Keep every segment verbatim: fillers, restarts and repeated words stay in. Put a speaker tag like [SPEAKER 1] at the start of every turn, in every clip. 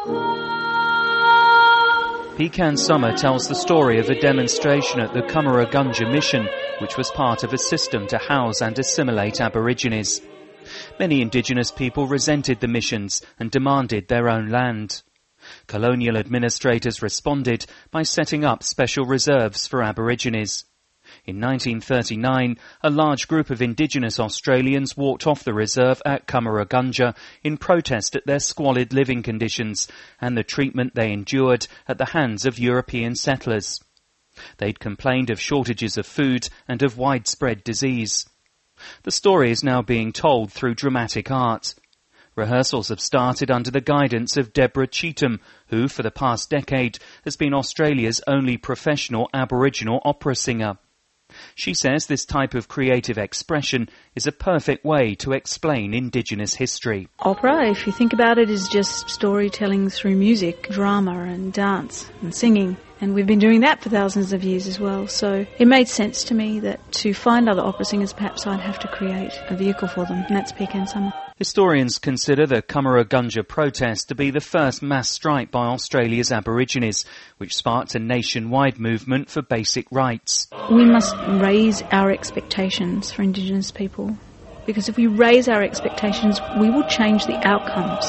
[SPEAKER 1] Pekan Summer tells the story of a demonstration at the Cummeragunja mission, which was part of a system to house and assimilate Aborigines. Many indigenous people resented the missions and demanded their own land. Colonial administrators responded by setting up special reserves for Aborigines. In nineteen thirty-nine, a large group of indigenous Australians walked off the reserve at Cummeragunja in protest at their squalid living conditions and the treatment they endured at the hands of European settlers. They'd complained of shortages of food and of widespread disease. The story is now being told through dramatic art. Rehearsals have started under the guidance of Deborah Cheetham, who, for the past decade, has been Australia's only professional Aboriginal opera singer. She says this type of creative expression is a perfect way to explain Indigenous history.
[SPEAKER 2] Opera, if you think about it, is just storytelling through music, drama and dance and singing. And we've been doing that for thousands of years as well. So it made sense to me that to find other opera singers, perhaps I'd have to create a vehicle for them, and that's Pekan Summer.
[SPEAKER 1] Historians consider the Cummeragunja protest to be the first mass strike by Australia's Aborigines, which sparked a nationwide movement for basic rights.
[SPEAKER 2] We must raise our expectations for Indigenous people, because if we raise our expectations, we will change the outcomes.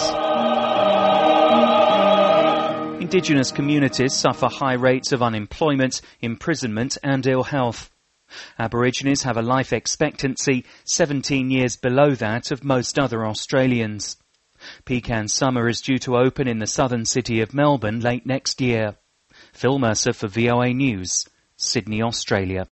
[SPEAKER 1] Indigenous communities suffer high rates of unemployment, imprisonment and ill health. Aborigines have a life expectancy seventeen years below that of most other Australians. Pekan Summer is due to open in the southern city of Melbourne late next year. Phil Mercer for V O A News, Sydney, Australia.